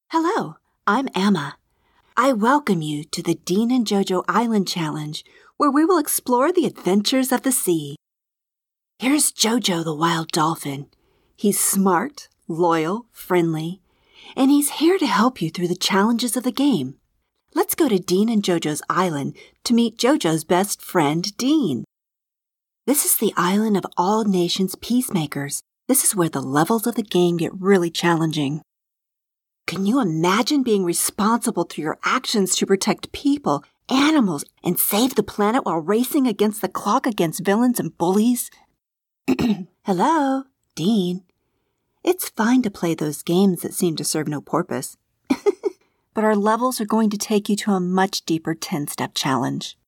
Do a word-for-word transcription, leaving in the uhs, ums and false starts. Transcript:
Hello, I'm Emma. I welcome you to the Dean and JoJo Island Challenge, where we will explore the adventures of the sea. Here's JoJo the wild dolphin. He's smart, loyal, friendly, and he's here to help you through the challenges of the game. Let's go to Dean and JoJo's island to meet JoJo's best friend, Dean. This is the island of all nations peacemakers. This is where the levels of the game get really challenging. Can you imagine being responsible through your actions to protect people, animals, and save the planet while racing against the clock against villains and bullies? Hello, Dean. It's fine to play those games that seem to serve no purpose. But our levels are going to take you to a much deeper ten-step challenge.